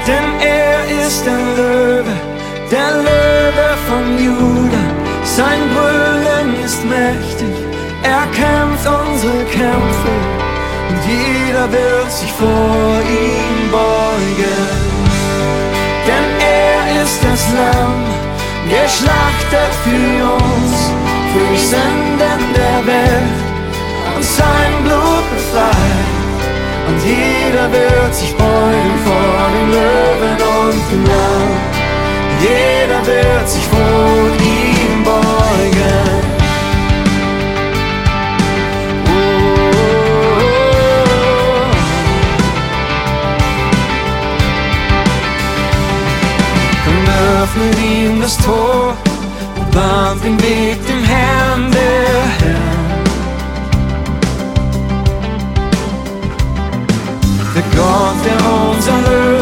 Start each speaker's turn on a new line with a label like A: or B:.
A: Denn er ist der Löwe von Juda. Sein Brüllen ist mächtig, er kämpft unsere Kämpfe und jeder wird sich vor ihm beugen. Denn er ist das Lamm, geschlachtet für uns, für die Sünden der Welt und sein Blut befreit. Und jeder wird sich beugen vor dem Löwen und dem Lamm. Jeder wird sich vor ihm beugen. Komm, öffnet ihm das Tor und bahnt den Weg dem Herrn der Herren. Der Gott, der unser Löwe